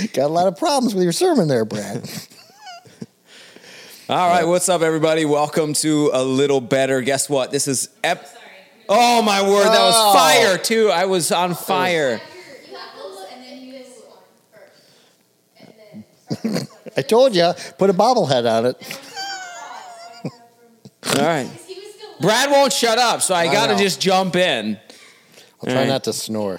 Got a lot of problems with your sermon there, Brad. All right, what's up, everybody? Welcome to A Little Better. Guess what? This is Oh, my word, that was fire, too. I was on fire. You have to look and then you just first. And then I told you, put a bobblehead on it. All right. Brad won't shut up, so I got to know. just jump in. I'll try not to snore.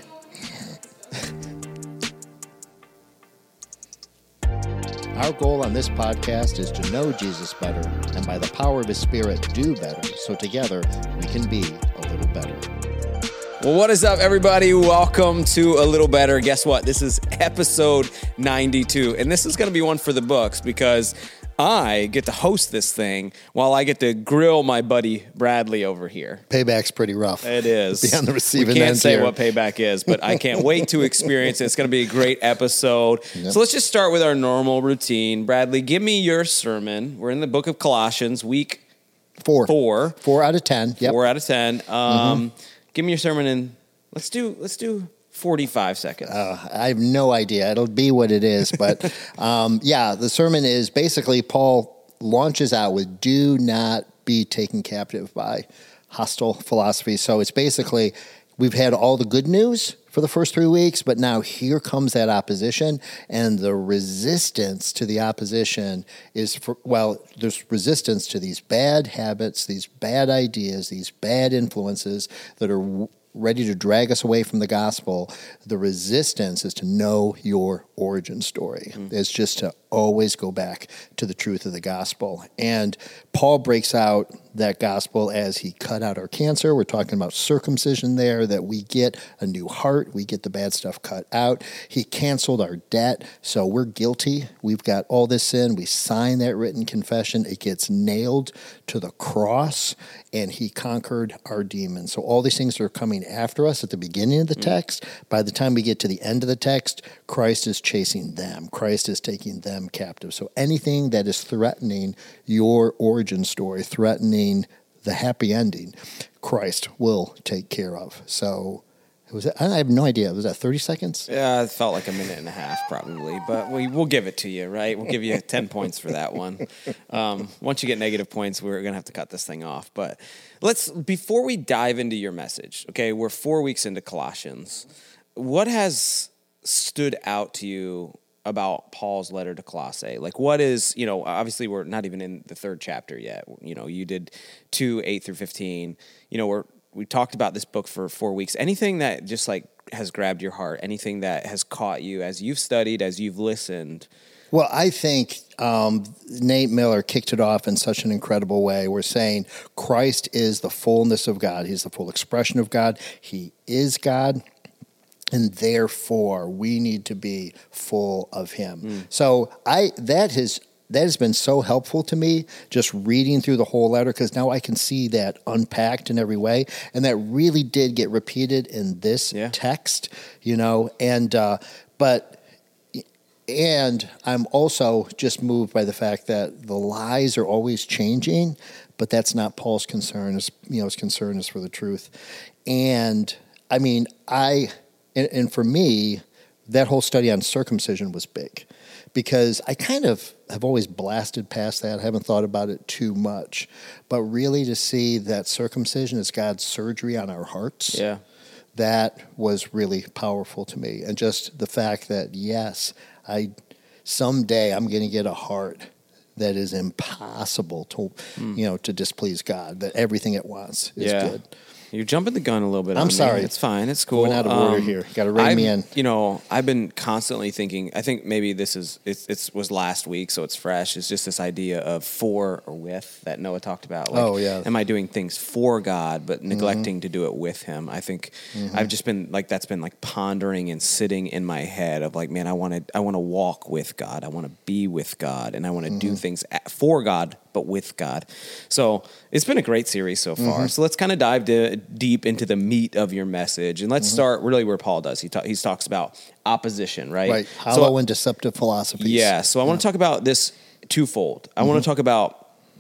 Our goal on this podcast is to know Jesus better and by the power of his Spirit do better so together we can be a little better. Well, what is up, everybody? Welcome to A Little Better. Guess what? This is episode 92, and this is going to be one for the books because I get to host this thing while I get to grill my buddy Bradley over here. Payback's pretty rough. It is. Be on the receiving end. We can't say here. what payback is, but I can't wait to experience it. It's going to be a great episode. Yep. So let's just start with our normal routine. Bradley, give me your sermon. We're in the book of Colossians, week 4. 4 out of 10. Yep. 4 out of 10. Give me your sermon and let's do 45 seconds. I have no idea. It'll be what it is. But the sermon is basically Paul launches out with do not be taken captive by hostile philosophy. So it's basically we've had all the good news for the first 3 weeks, but now here comes that opposition, and the resistance to the opposition is, there's resistance to these bad habits, these bad ideas, these bad influences that are ready to drag us away from the gospel. The resistance is to know your origin story. It's just to always go back to the truth of the gospel. And Paul breaks out that gospel as he cut out our cancer. We're talking about circumcision there, that we get a new heart. We get the bad stuff cut out. He canceled our debt. So we're guilty. We've got all this sin. We sign that written confession. It gets nailed to the cross, and he conquered our demons. So all these things are coming after us at the beginning of the text. By the time we get to the end of the text, Christ is chasing them. Christ is taking them captive. So anything that is threatening your origin story, threatening the happy ending, Christ will take care of. So I have no idea. Was that 30 seconds? Yeah, it felt like a minute and a half probably, but we'll give it to you, right? We'll give you 10 points for that one. Once you get negative points, we're going to have to cut this thing off. But before we dive into your message, okay, we're 4 weeks into Colossians. What has stood out to you about Paul's letter to Colossae? Like, what is, obviously we're not even in the third chapter yet. You did 2:8 through 15. We talked about this book for 4 weeks. Anything that just has grabbed your heart? Anything that has caught you as you've studied, as you've listened? Well, I think Nate Miller kicked it off in such an incredible way. We're saying Christ is the fullness of God. He's the full expression of God. He is God. And therefore, we need to be full of him. So that has been so helpful to me, just reading through the whole letter, because now I can see that unpacked in every way. And that really did get repeated in this text, and I'm also just moved by the fact that the lies are always changing, but that's not Paul's concern. His concern is for the truth. And I mean, and for me, that whole study on circumcision was big, because I kind of have always blasted past that. I haven't thought about it too much. But really to see that circumcision is God's surgery on our hearts, that was really powerful to me. And just the fact that, yes, someday I'm going to get a heart that is impossible to displease God, that everything it wants is good. You're jumping the gun a little bit. I'm sorry. It's fine. It's cool. Going out of order here. Got to rein me in. I've been constantly thinking, I think maybe this was last week, so it's fresh. It's just this idea of for or with that Noah talked about. Am I doing things for God, but neglecting to do it with him? I think I've just been that's been pondering and sitting in my head of man, I want to walk with God. I want to be with God, and I want to do things for God, but with God. So it's been a great series so far. So let's kind of dive deep into the meat of your message. And let's start really where Paul does. He talks about opposition, right? Right. Hollow and deceptive philosophies. Yeah. So I want to talk about this twofold. I want to talk about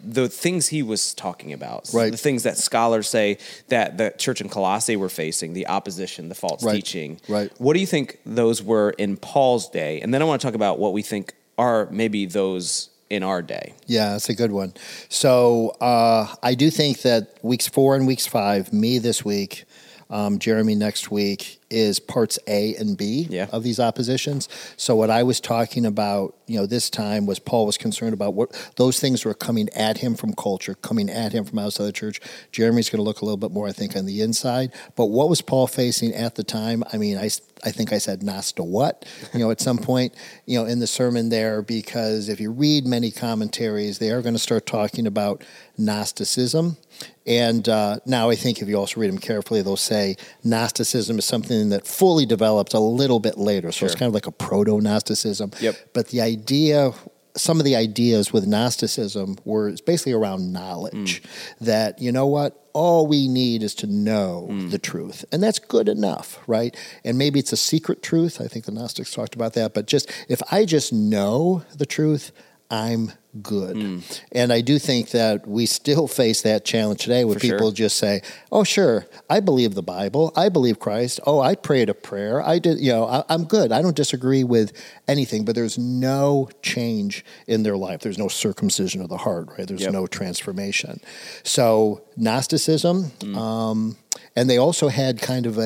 the things he was talking about, Right. the things that scholars say that the church in Colossae were facing, the opposition, the false Right. teaching. Right. What do you think those were in Paul's day? And then I want to talk about what we think are maybe those in our day. Yeah, that's a good one. So I do think that weeks 4 and weeks 5, me this week, Jeremy next week, is parts A and B Yeah. of these oppositions. So what I was talking about, this time was Paul was concerned about what those things were coming at him from culture, coming at him from outside the church. Jeremy's going to look a little bit more, I think, on the inside. But what was Paul facing at the time? I mean, I think I said Nasta what, at some point, in the sermon there, because if you read many commentaries, they are going to start talking about Gnosticism. And now I think if you also read them carefully, they'll say Gnosticism is something that fully developed a little bit later. So it's kind of like a proto-Gnosticism. Yep. But some of the ideas with Gnosticism were basically around knowledge. That, all we need is to know the truth. And that's good enough, right? And maybe it's a secret truth. I think the Gnostics talked about that. But if I just know the truth, I'm good. And I do think that we still face that challenge today where For people sure. just say, oh, sure, I believe the Bible. I believe Christ. Oh, I prayed a prayer. I did, I'm good. I don't disagree with anything, but there's no change in their life. There's no circumcision of the heart, right? There's Yep. no transformation. So Gnosticism, and they also had kind of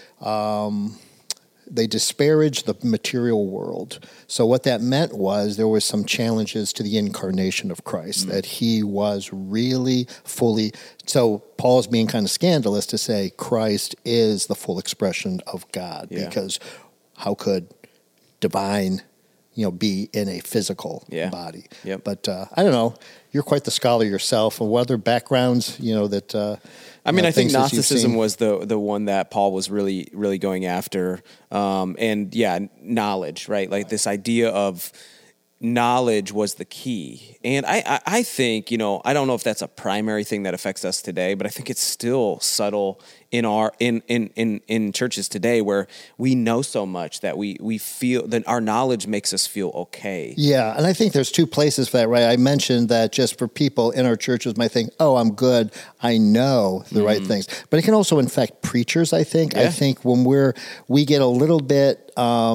they disparaged the material world. So what that meant was there was some challenges to the incarnation of Christ, that he was really fully. So Paul's being kind of scandalous to say Christ is the full expression of God, Yeah. because how could divine, be in a physical Yeah. body? Yep. But I don't know. You're quite the scholar yourself. And what other backgrounds, that... I mean, I think things that you've Gnosticism seen? was the one that Paul was really, really going after. And yeah, knowledge, right? Like this idea of knowledge was the key. And I think, I don't know if that's a primary thing that affects us today, but I think it's still subtle in churches today where we know so much that we feel that our knowledge makes us feel okay. Yeah, and I think there's two places for that, right? I mentioned that just for people in our churches might think, oh, I'm good, I know the right things. But it can also infect preachers, I think. Yeah. I think when we get a little bit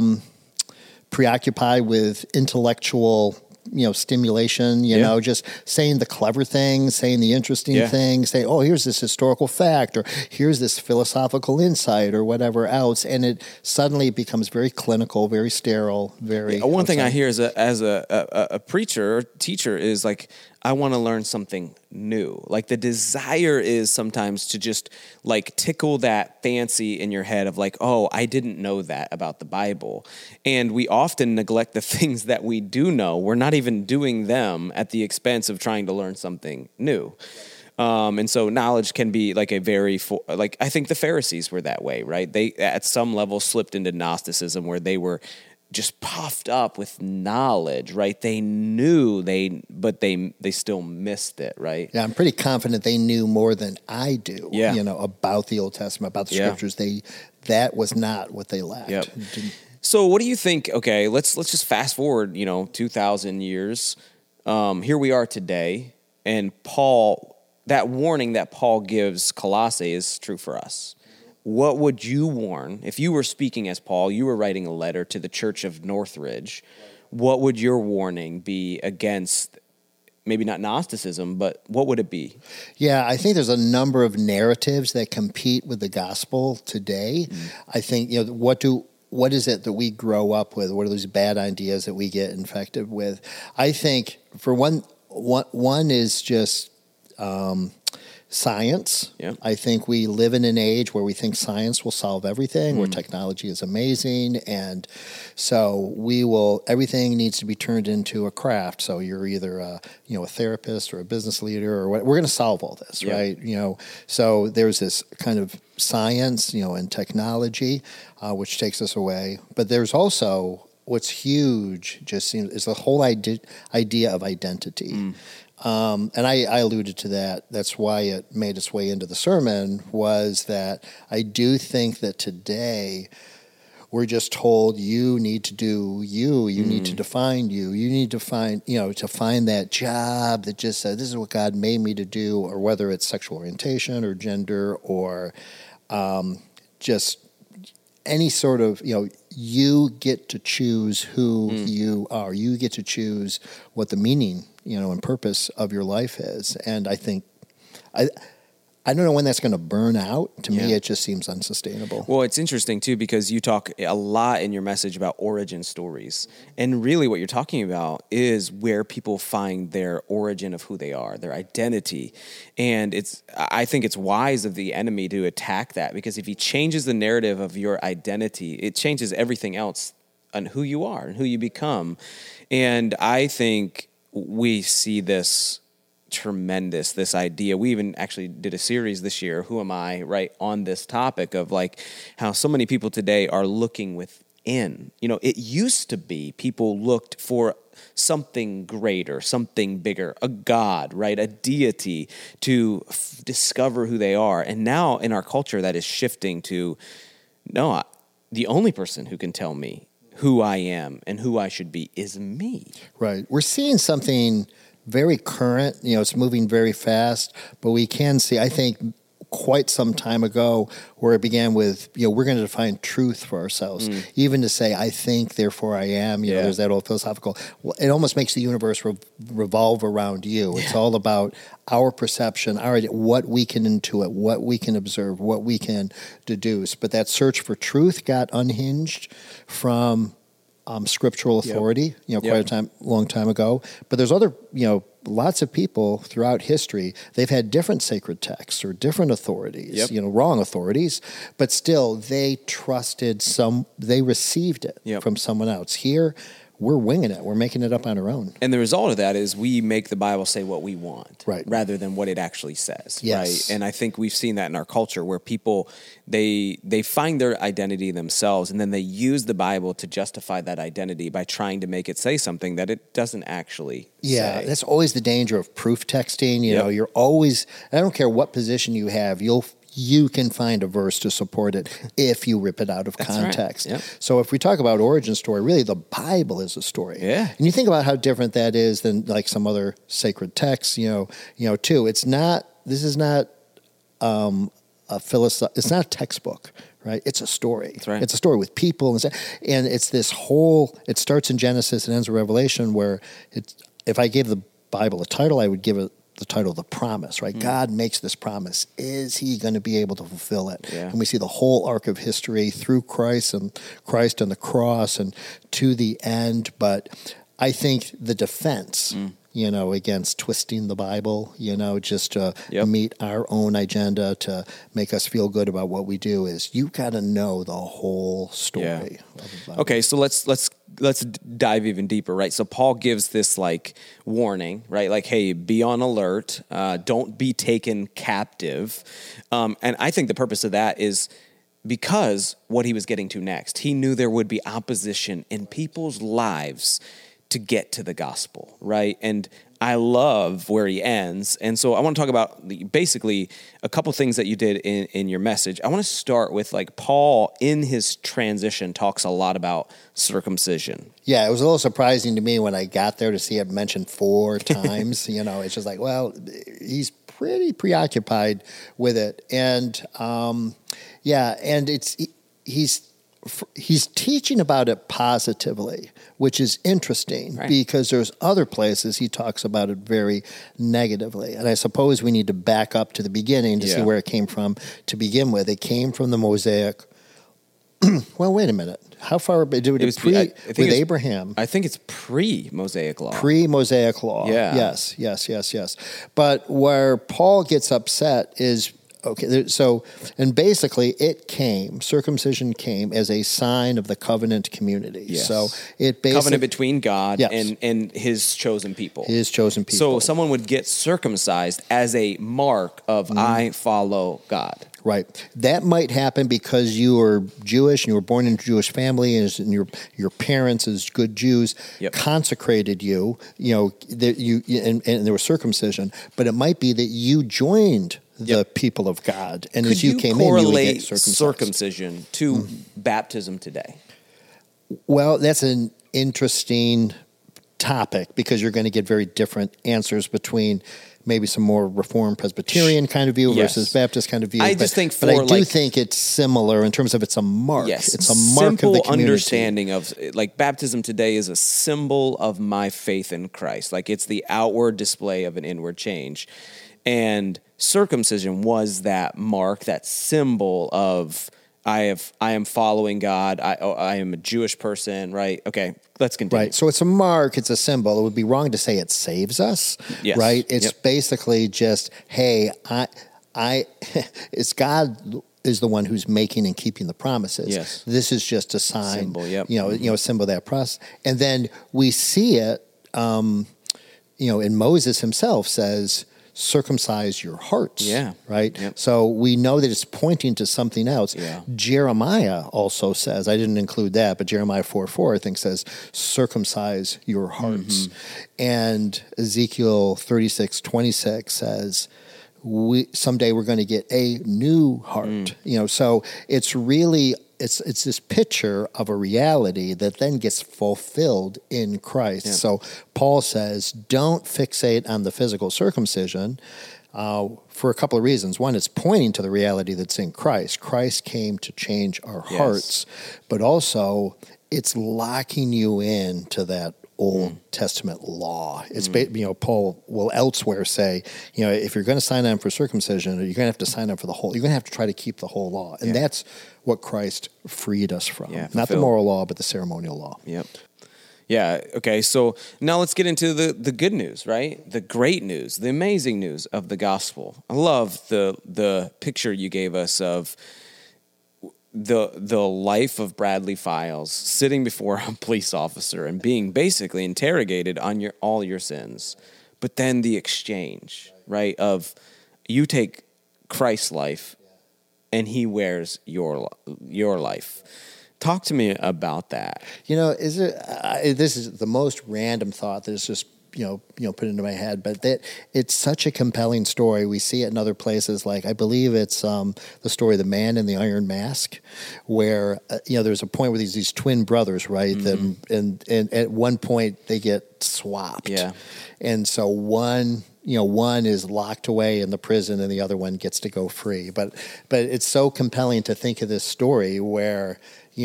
preoccupied with intellectual stimulation, just saying the clever things, saying the interesting things, saying, oh, here's this historical fact, or here's this philosophical insight, or whatever else. And it suddenly becomes very clinical, very sterile, very... One thing I hear as a preacher or teacher is like, I want to learn something new. Like the desire is sometimes to just like tickle that fancy in your head of like, oh, I didn't know that about the Bible. And we often neglect the things that we do know. We're not even doing them at the expense of trying to learn something new. And so knowledge can be like I think the Pharisees were that way, right? They at some level slipped into Gnosticism where they were just puffed up with knowledge, right? They knew but they still missed it, right? Yeah, I'm pretty confident they knew more than I do, Yeah. About the Old Testament, about the Yeah. scriptures. That was not what they lacked. Yep. So what do you think? Okay, let's just fast forward, 2,000 years. Here we are today, and that warning that Paul gives Colossae is true for us. What would you warn if you were speaking as Paul? You were writing a letter to the church of Northridge. What would your warning be against? Maybe not Gnosticism, but what would it be? Yeah, I think there's a number of narratives that compete with the gospel today. I think, what is it that we grow up with? What are those bad ideas that we get infected with? I think for one is just science. Yeah. I think we live in an age where we think science will solve everything, where technology is amazing, and so everything needs to be turned into a craft. So you're either a therapist or a business leader, or what. We're going to solve all this, Yeah. right? So there's this kind of science, and technology, which takes us away. But there's also what's huge, is the whole idea of identity. And I alluded to that. That's why it made its way into the sermon, was that I do think that today we're just told you need to do you need to define you need to find, to find that job that just says this is what God made me to do, or whether it's sexual orientation or gender or just any sort of, you get to choose who you are. You get to choose what the meaning, and purpose of your life is. And I think, I don't know when that's going to burn out. To me, it just seems unsustainable. Well, it's interesting, too, because you talk a lot in your message about origin stories. And really what you're talking about is where people find their origin of who they are, their identity. And I think it's wise of the enemy to attack that, because if he changes the narrative of your identity, it changes everything else on who you are and who you become. And I think we see this this idea. We even actually did a series this year, Who Am I, right, on this topic of like how so many people today are looking within. It used to be people looked for something greater, something bigger, a God, right, a deity to discover who they are. And now in our culture that is shifting to, no, the only person who can tell me who I am and who I should be is me. Right. We're seeing something very current, it's moving very fast, but we can see, I think, quite some time ago where it began with, we're going to define truth for ourselves. Even to say, I think, therefore I am, there's that old philosophical, it almost makes the universe revolve around you. It's all about our perception, what we can intuit, what we can observe, what we can deduce. But that search for truth got unhinged from scriptural authority, quite a long time ago. But there's other, lots of people throughout history, they've had different sacred texts or different authorities, wrong authorities, but still they trusted they received it from someone else. Here, we're winging it. We're making it up on our own. And the result of that is we make the Bible say what we want, right, rather than what it actually says, yes. right? And I think we've seen that in our culture where people, they find their identity themselves, and then they use the Bible to justify that identity by trying to make it say something that it doesn't actually say. That's always the danger of proof texting. You're always, I don't care what position you have, you can find a verse to support it if you rip it out of context. Right. So if we talk about origin story, really the Bible is a story. Yeah. And you think about how different that is than like some other sacred texts, too. This is not it's not a textbook, right? It's a story. That's right. It's a story with people. And it's this it starts in Genesis and ends in Revelation where if I gave the Bible a title, I would give it the title, The Promise, right? God makes this promise. Is he going to be able to fulfill it? Yeah. And we see the whole arc of history through Christ and the cross and to the end. But I think the defense, against twisting the Bible, just to meet our own agenda, to make us feel good about what we do, is you got to know the whole story of the Bible. Okay, so let's dive even deeper, right? So Paul gives this warning, right? Like, hey, be on alert. Don't be taken captive. And I think the purpose of that is because what he was getting to next, he knew there would be opposition in people's lives to get to the gospel, right? And I love where he ends. And so I want to talk about basically a couple things that you did in your message. I want to start with Paul in his transition talks a lot about circumcision. Yeah, it was a little surprising to me when I got there to see it mentioned 4 times. It's just like, well, he's pretty preoccupied with it. And and he's teaching about it positively, which is interesting, right? Because there's other places he talks about it very negatively. And I suppose we need to back up to the beginning to see where it came from to begin with. It came from the Mosaic. Well, wait a minute. How far did it with Abraham? I think it's pre-Mosaic law. Pre-Mosaic law. Yeah. Yes. But where Paul gets upset is, and basically circumcision came as a sign of the covenant community. Yes. So it basically, covenant between God and his chosen people. So someone would get circumcised as a mark of I follow God. Right. That might happen because you were Jewish and you were born in a Jewish family, and your parents, as good Jews, consecrated you. And there was circumcision. But it might be that you joined the people of God. And Could as you came in, you would correlate get circumcised. circumcision to baptism today? Well, that's an interesting topic because you're going to get very different answers between maybe some more Reformed Presbyterian kind of view Yes. versus Baptist kind of view. I just think but I for, do like- think it's similar in terms of it's a mark. Yes, It's a mark simple of the community. understanding of like baptism today is a symbol of my faith in Christ. Like it's the outward display of an inward change, and circumcision was that mark, that symbol of I am following God. I am a Jewish person, right? Okay, let's continue. Right. So it's a mark, it's a symbol. It would be wrong to say it saves us. Yes. Right? It's Yep. basically just, hey, it's God is the one who's making and keeping the promises. Yes. This is just a sign. Symbol, yep. A symbol of that process. And then we see it, and Moses himself says, circumcise your hearts. Yeah. Right? Yep. So we know that it's pointing to something else. Yeah. Jeremiah also says, I didn't include that, but Jeremiah 4:4, I think, says, circumcise your hearts. And Ezekiel 36:26 says, someday we're going to get a new heart. So it's really it's this picture of a reality that then gets fulfilled in Christ. Yeah. So Paul says, don't fixate on the physical circumcision for a couple of reasons. One, it's pointing to the reality that's in Christ. Christ came to change our Yes. hearts, but also it's locking you into that Old Testament law. It's Paul will elsewhere say, if you're going to sign on for circumcision, you're going to have to sign on for the whole. You're going to have to try to keep the whole law, and that's what Christ freed us from. Yeah, Not the fulfilled. moral law, but the ceremonial law. Yep. Yeah. Okay. So now let's get into the good news, right? The great news, the amazing news of the gospel. I love the picture you gave us of the life of Bradley Files sitting before a police officer and being basically interrogated on all your sins, but then the exchange, right? Of you take Christ's life and he wears your life. Talk to me about that. Is it? This is the most random thought that is just put into my head, but that it's such a compelling story. We see it in other places, like I believe it's the story of the Man in the Iron Mask, where there's a point where these twin brothers, right? And at one point they get swapped, Yeah. and so one is locked away in the prison and the other one gets to go free. But it's so compelling to think of this story where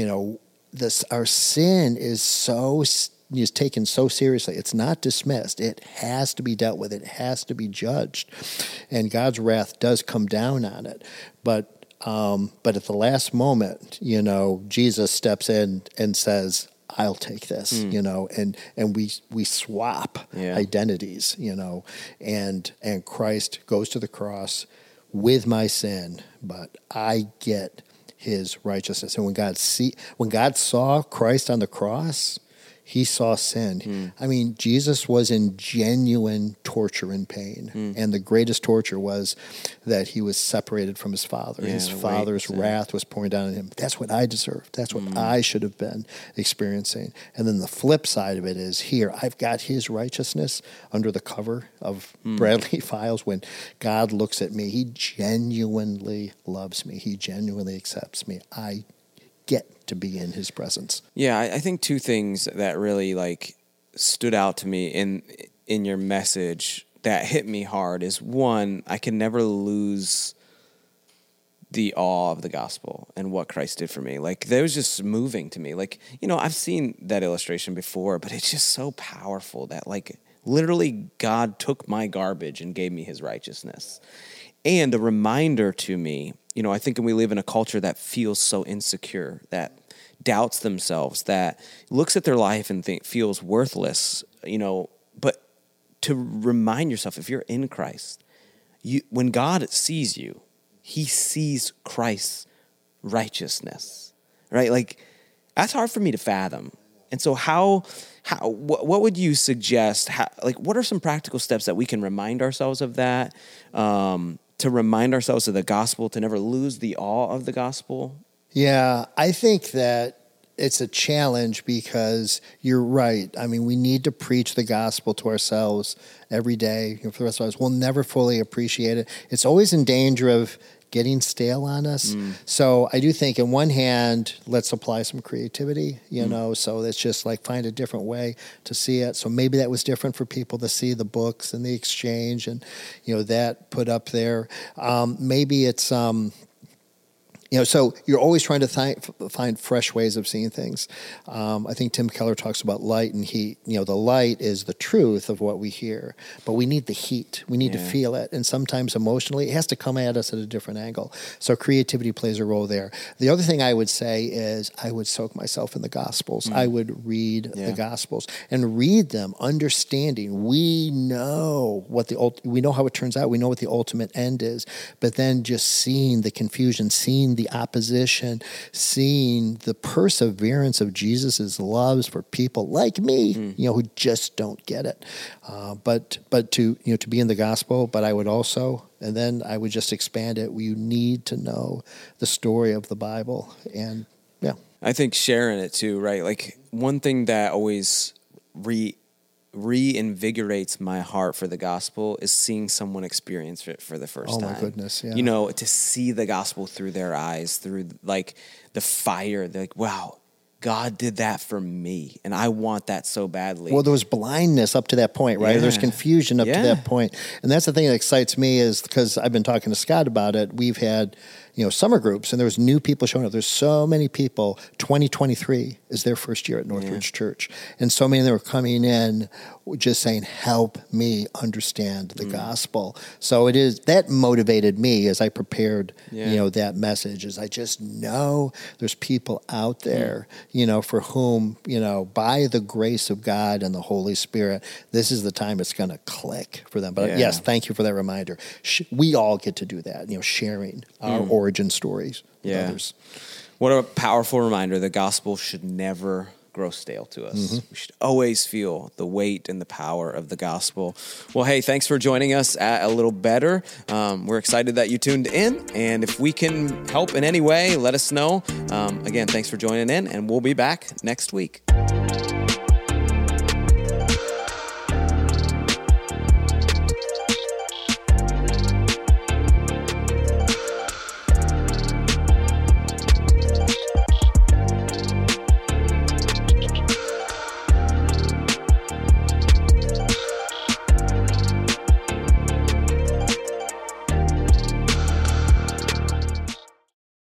our sin is taken so seriously. It's not dismissed. It has to be dealt with. It has to be judged. And God's wrath does come down on it. But at the last moment, Jesus steps in and says, I'll take this, and we swap identities, and Christ goes to the cross with my sin, but I get his righteousness. And when God saw Christ on the cross, he saw sin. I mean, Jesus was in genuine torture and pain. And the greatest torture was that he was separated from his Father. His Father's wrath was pouring down on him. That's what I deserved. That's what I should have been experiencing. And then the flip side of it is, here, I've got his righteousness under the cover of Bradley Files. When God looks at me, he genuinely loves me. He genuinely accepts me. I get to be in his presence. Yeah, I think two things that really stood out to me in your message that hit me hard is, one, I can never lose the awe of the gospel and what Christ did for me. That was just moving to me. I've seen that illustration before, but it's just so powerful that literally God took my garbage and gave me his righteousness. And a reminder to me, I think we live in a culture that feels so insecure, that doubts themselves, that looks at their life and feels worthless, but to remind yourself, if you're in Christ, when God sees you, he sees Christ's righteousness, right? That's hard for me to fathom. And so what would you suggest? What are some practical steps that we can remind ourselves of that? To remind ourselves of the gospel, to never lose the awe of the gospel? Yeah, I think that it's a challenge because you're right. I mean, we need to preach the gospel to ourselves every day. For the rest of us, we'll never fully appreciate it. It's always in danger of getting stale on us. So I do think, in one hand, let's apply some creativity, so it's just like find a different way to see it. So maybe that was different for people to see the books and the exchange and, that put up there. Maybe it's, so you're always trying to find fresh ways of seeing things. I think Tim Keller talks about light and heat. The light is the truth of what we hear, but we need the heat. We need to feel it. And sometimes emotionally, it has to come at us at a different angle. So creativity plays a role there. The other thing I would say is I would soak myself in the Gospels. I would read the Gospels and read them, understanding. We know we know how it turns out. We know what the ultimate end is. But then just seeing the confusion, seeing the opposition, seeing the perseverance of Jesus's loves for people like me, who just don't get it. But to be in the gospel. But I would also, and then I would just expand it. You need to know the story of the Bible, and I think sharing it too, right? Like one thing that always reinvigorates my heart for the gospel is seeing someone experience it for the first time. Oh my goodness, yeah. To see the gospel through their eyes, through like the fire. They're like, wow, God did that for me, and I want that so badly. Well, there was blindness up to that point, right? Yeah. There's confusion up to that point. And that's the thing that excites me, is because I've been talking to Scott about it. We've had, summer groups, and there's new people showing up. There's so many people. 2023 is their first year at Northridge Church. And so many of them are coming in just saying, help me understand the gospel. So it is, that motivated me as I prepared, that message, is I just know there's people out there, for whom, by the grace of God and the Holy Spirit, this is the time it's going to click for them. But yes, thank you for that reminder. We all get to do that, sharing our origin stories with others. What a powerful reminder. The gospel should never grow stale to us. We should always feel the weight and the power of the gospel. Well, hey, thanks for joining us at A Little Better. We're excited that you tuned in, and if we can help in any way, let us know. Again, thanks for joining in, and we'll be back next week.